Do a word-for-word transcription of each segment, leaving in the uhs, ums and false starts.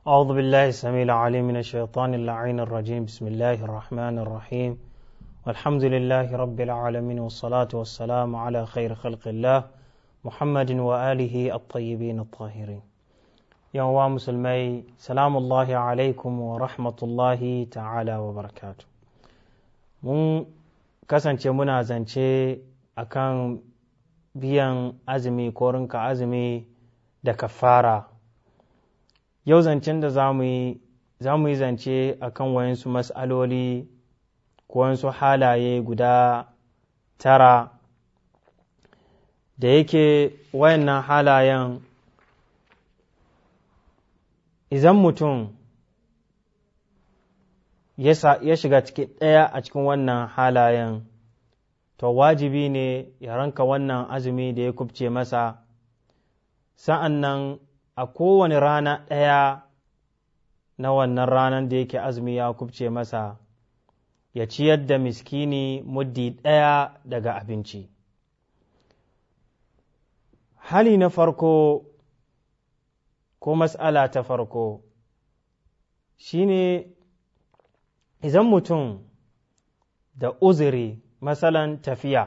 أعوذ بالله السميع العليم من الشيطان اللعين الرجيم بسم الله الرحمن الرحيم والحمد لله رب العالمين والصلاة والسلام على خير خلق الله محمد وآله الطيبين الطاهرين يا مسلمي سلام الله عليكم ورحمة الله تعالى وبركاته mun kasance muna zance akan biyan azumi ko rinka azumi da kafara. Yau zancen da za mu yi za mu yi zance akan wayansu mas'aloli ko wayansu halaye guda tara da yake wayannan halayen idan mutum ya shiga cikin ɗaya a cikin wannan halayen to wajibi ne ya ranka wannan azumi da ya kubce masa, sa'an nan a kowane rana ɗaya na wannan ranar da yake azumi ya kubce masa ya ciyar da miskini muddi ɗaya daga abinci. Hali na farko ko mas'ala ta farko shine idan mutum da uzuri masalan tafiya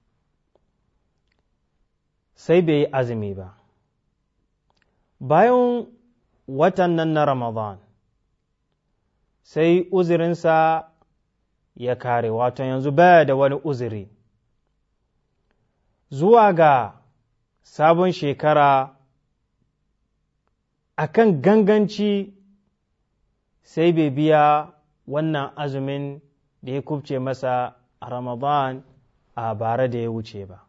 sai bai yi azumi ba bayan watan nan na Ramadan sai uzurinsa ya kare, wato yanzu baya da wani uzuri, zuwa ga sabon shekara akan ganganci sai bai biya wannan azumin da ya kubce masa a Ramadan a bara da ya wuce ba.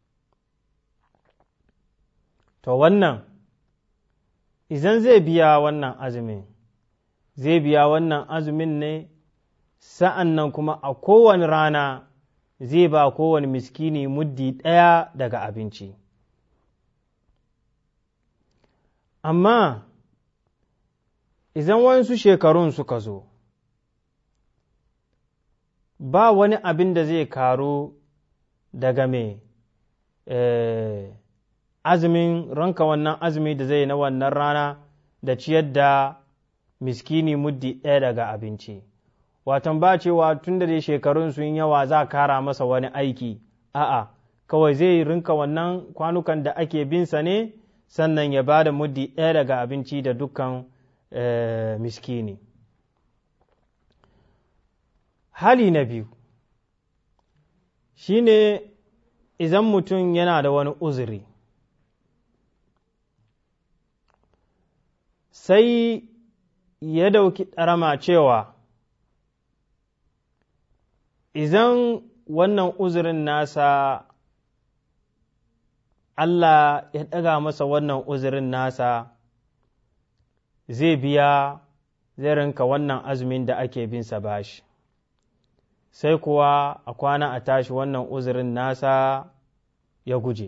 To wannan idan zai biya wannan azumin zai biya wannan azumin ne, sa'an nan kuma a kowane rana zai ba kowane miskini muddi ɗaya daga abinci. Amma idan wasu shekarun suka zo ba wani abin da zai karu daga mai eh, azumin ranka wannan azumi da zai na wannan rana da ciyar da miskini muddi ɗaya daga abinci, watan ba cewa tun da dai shekarun sun yawa za a kara masa wani aiki, a'a kawai zai rinka wannan kwanukan da ake binsa ne, sannan ya ba da muddi ɗaya daga abinci da dukkan eh, miskini. Hali na biyu shi ne idan mutum yana da wani uzuri sai ya dauki ɗarama cewa idan wannan uzurin nasa Allah ya ɗaga masa wannan uzurin nasa zai biya zai rinka wannan azumin da ake binsa bashi, sai kuwa a kwana a tashi wannan uzurin nasa ya guje.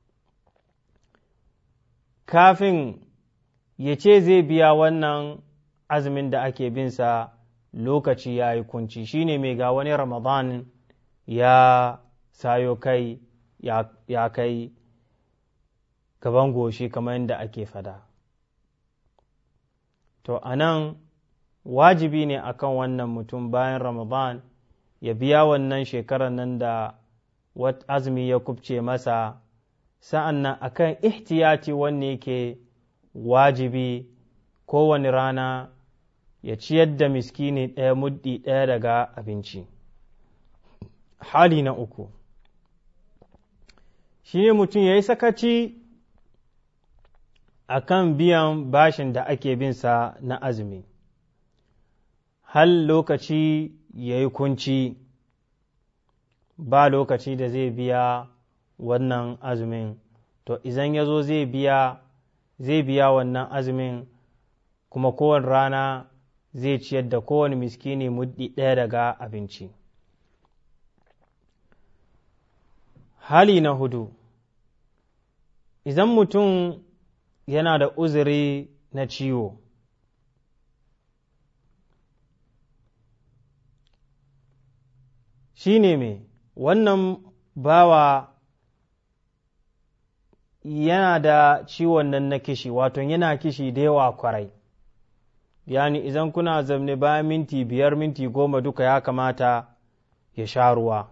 Kafin ya ce zai biya wannan azumin da ake binsa lokaci ya yi kunci, shi ne mai ga wani Ramadan ya sayo kai ya, ya kai gaban goshi kamar yadda ake fada. To a nan wajibi ne akan wannan mutum bayan Ramadan ya biya wannan shekarar nan da azumi ya kubce masa, sa'an nan a kan ihtiyati wanne yake wajibi kowane rana ya ciyar da miskini ɗaya muddi ɗaya daga abinci. Hali na uku shi ne mutum ya yi sakaci a kan biyan bashin da ake binsa na azumi, hal lokaci ya yi kunci ba lokaci da zai biya wannan azumin, to idan ya zo zai biya zai biya wannan azumin kuma kowane rana zai ciyar da kowane miskini muddi ɗaya daga abinci. Hali na hudu idan mutum yana da uzuri na ciwo shi ne mai wannan bawa yana da ciwon nan na kishi, wato yana kishi da yawa kwarai, yani idan kuna zamne bayan minti biyar minti goma duka ya kamata ya sha ruwa.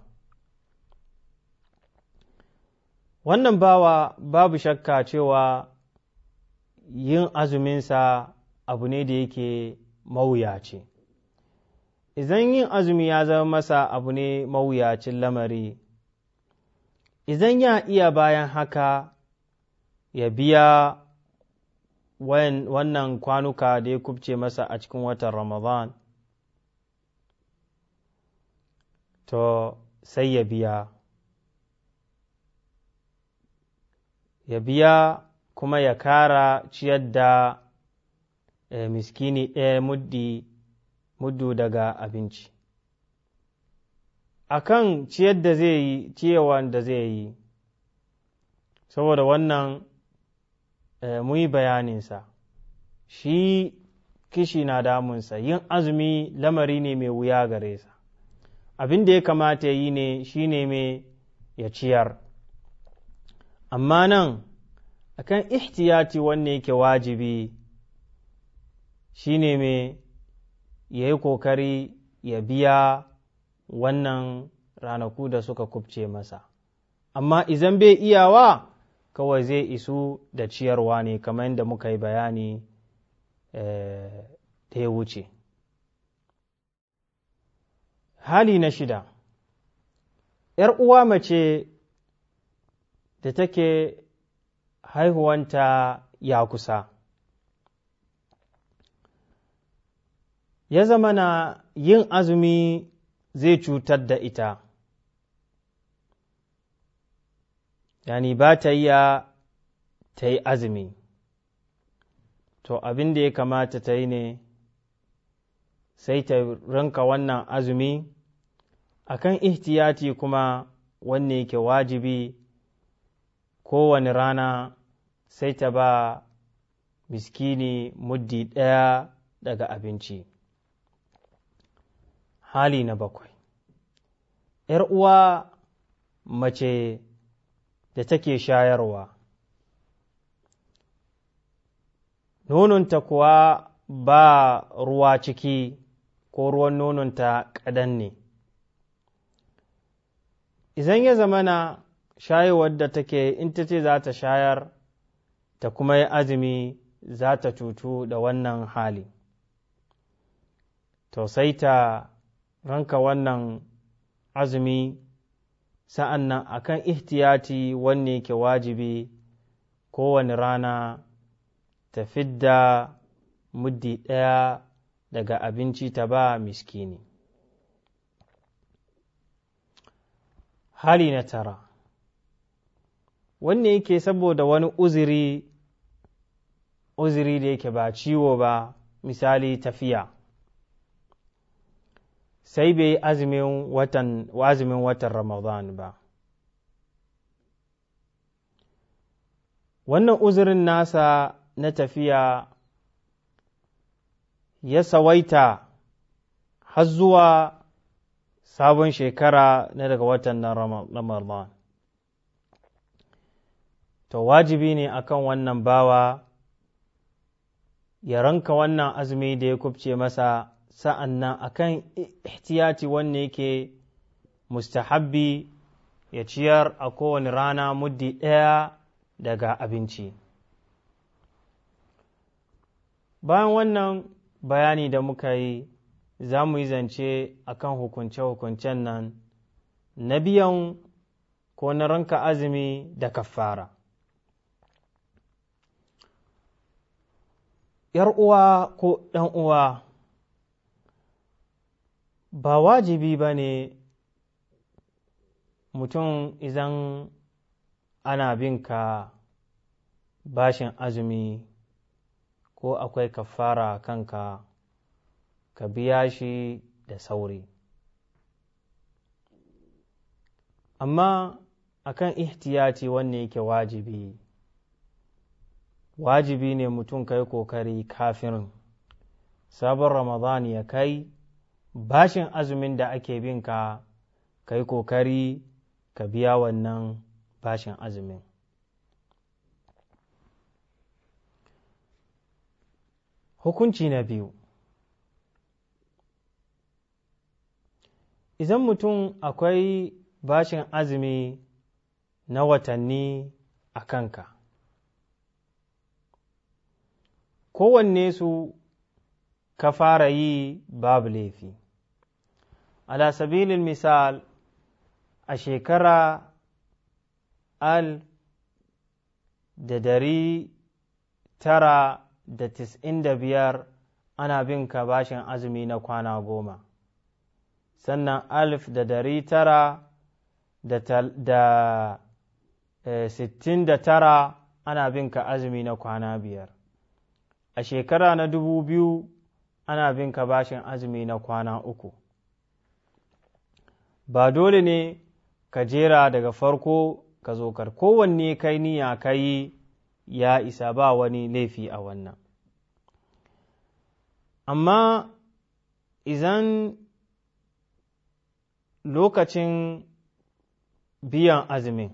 Wannan bawa babu shakka cewa yin azuminsa abu ne da yake mawuyaci. Idan yin azumi ya zama masa abu ne mawuyacin lamari, idan ya iya bayan haka ya biya wannan kwanuka da ya kubce masa a cikin watan Ramadan, to sai ya biya. Ya biya kuma ya kara ciyar da e, miskini ɗaya muddi muddu daga abinci. Akan ciyar da zai yi, ciyawan da zai yi, saboda wannan e, mu yi bayaninsa, shi kishi na damunsa, yin azumi lamari ne mai wuya gare sa. Abin da ya kamata ya yi ne shi ne mai ya ciyar. Amma nan akan ihtiyati wanne yake wajibi shi ne mai ya yi kokari ya biya wannan ranaku da suka kubce masa. Amma izan bai iyawa kawai zai isu da ciyarwa ne kamar yadda muka yi bayani eh, ta ya wuce. Hali na shida, ‘yar uwa mace da take haihuwanta ya kusa, ya zama na yin azumi zai cutar da ita, yani ba ta iya ta yi azumi, to abin da ya kamata ta yi ne sai ta rinka wannan azumi akan ihtiyati kuma wanne yake wajibi kowane rana sai ta ba miskini muddi ɗaya daga abinci. Hali na bakwai, ‘yar uwa mace da take shayarwa, nononta kuwa ba ruwa ciki ko ruwan nononta kaɗan ne. Idan ya zamana shayarwar da take in ta ce za ta shayar ta kuma yi azumi za ta cutu da wannan hali, to sai ta ranka wannan azumi sa'an nan a kan ihtiyati wanne ke wajibi kowane rana ta fidda muddi ɗaya daga abinci ta ba miskini. Hali na tara, wanne yake saboda wani uzuri uzuri da yake ba ciwo ba, misali tafiya, sai bai azumin watan azumin watan Ramadan ba. Wannan uzurin nasa na tafiya ya sawaita har zuwa sabon shekara na daga watan na Ramadan. To wajibi ne akan wannan bawa ya ranka wannan azumi da ya kubce masa, sa'an nan akan ihtiyati wanne yake mustahabbi ya ciyar a kowane rana muddi ɗaya daga abinci. Bayan wannan bayani da muka yi, za mu yi zance akan hukunce-hukuncen nan na biyan ko na ranka azumi da kafara. ‘Yar uwa ko ɗan uwa, ba wajibi ba ne mutum idan ana bin ka bashin azumi ko akwai kafara kanka ka biya shi da sauri. Amma akan ihtiyati wanne yake wajibi, wajibi ne mutum kai kokari kafin sabon Ramadan ya kai, bashin azumin da ake bin ka kai kokari ka biya wannan bashin azumin. Hukunci na biyu, idan mutum akwai bashin azumi na watanni a kanka, kowanne su ka fara yi babu laifi. Ala sabilin misal, a shekara al da dari tara da tis'in da biyar ana bin ka bashin azumi na kwana goma, sannan alif da dari tara da, da e, sittin da tara ana bin ka azumi na kwana biyar. A shekara na dubu biyu ana bin ka bashin azumi na kwana uku. Ba dole ne ka jera daga farko ka zo kar kowanne kai niyya ka yi ya isa, ba wani laifi a wannan. Amma idan lokacin biyan azumin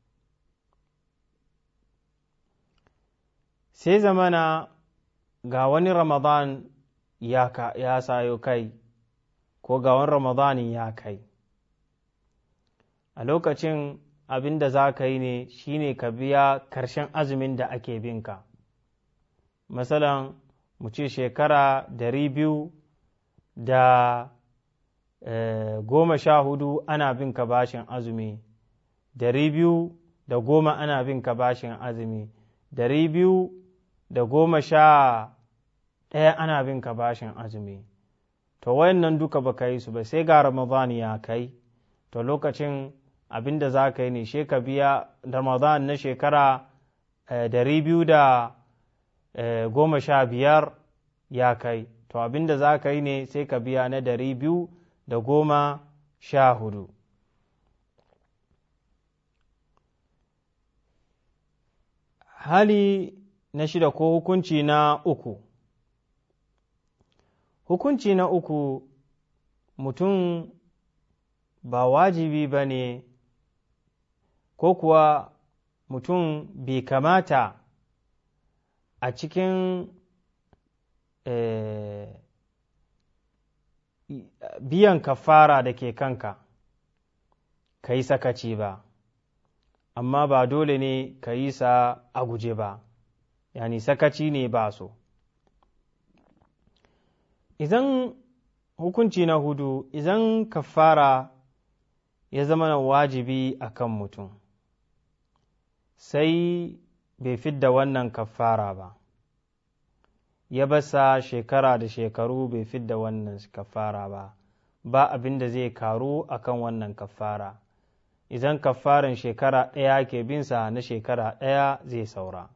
sai zamana ga wani Ramadan ya, ya sayo kai ko ga wani Ramadanin ya kai, a lokacin abin da za ka yi ne shi ne ka biya karshen azumin da ake binka. Masalan, mu ce shekara dari biyu da e, goma sha hudu ana binka bashin azumi, dari biyu da goma ana binka bashin azumi, dari biyu da goma sha ɗaya ana binka bashin azumi. To wayannan duka ba ka yi su ba, sai ga Ramadan ya kai, to lokacin abin da za ka yi ne she ka biya Ramadan na shekara dari biyu da goma sha biyar ya kai, to abin da za ka yi ne sai ka biya na dari biyu da goma sha hudu. Hali na shida ko hukunci na uku. Hukunci na uku, mutum ba wajibi ba ne ko kuwa mutum bai kamata a cikin eh, biyan kafara da ke kanka ka yi sakaci ba, amma ba dole ne ka yi sa a guje ba, yani sakaci ne ba so. Idan hukunci na hudu, idan kafara ya zama na wajibi a kan mutum sai bai fidda wannan kafara ba, ya basa shekara da shekaru bai fidda wannan kafara ba, ba abin da zai karu a kan wannan kafara. Idan kafaran shekara ɗaya ke binsa, na shekara ɗaya zai saura.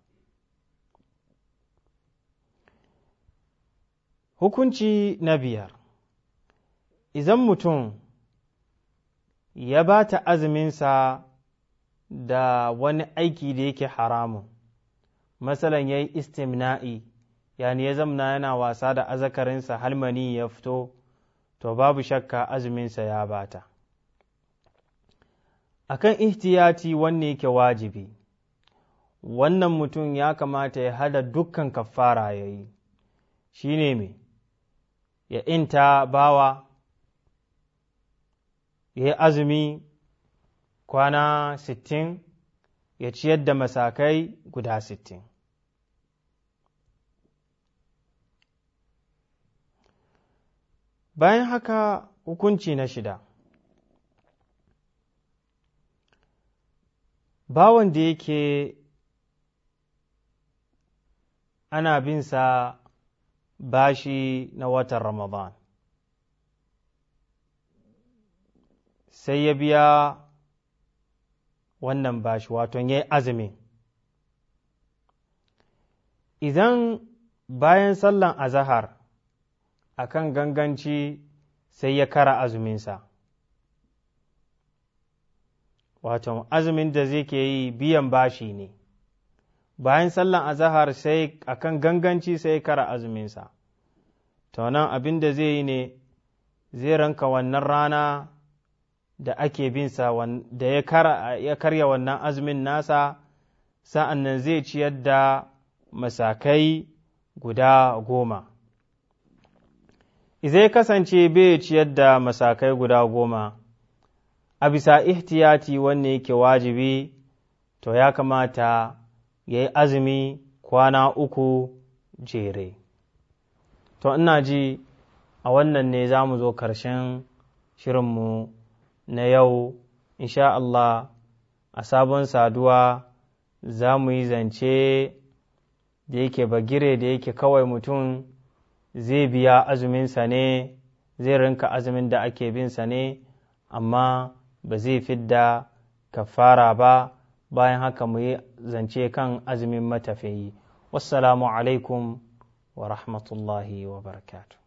Hukunci na biyar, idan mutum ya ba ta azuminsa da wani aiki da yake haramun, masalan ya yi istimna'i, yani ya zamna yana wasa da azakarinsa halmani ya fito, to babu shakka azuminsa ya bata. Akan ihtiyati wanne yake wajibi, wannan mutum ya kamata ya hada dukkan kafara ya yi, shi ne mai ya inta bawa, ya yi azumi kwana sittin, ya ciyar da masakai guda sittin. Bayan haka hukunci na shida, bawan da yake ana binsa bashi na watan Ramadan, sai ya biya wannan bashi, wato ya yi azumi. Idan bayan sallan azahar a kan ganganci sai ya kara azuminsa, wato azumin da zai ke yi biyan bashi ne, bayan sallan azahar sai a kan ganganci sai ya kara azuminsa, to nan abin da zai yi ne zai ranka wannan rana da ake binsa da ya karya wannan azumin nasa, sa'an nan zai ciyar da masakai guda goma. zai kasance bai ciyar da masakai guda goma a bisa ihtiyati wanne yake wajibi, to ya kamata ya yi azumi kwana uku jere. To ina ji a wannan ne za mu zo ƙarshen shirinmu na yau, insha Allah a sabon saduwa za mu yi zance da yake bagire da yake kawai mutum zai biya azuminsa ne, zai rinka azumin da ake binsa ne, amma ba zai fidda kafara ba. Bayan haka mu yi zance kan azumin matafiyi. Wassalamu alaikum wa rahmatullahi wa barakatuh.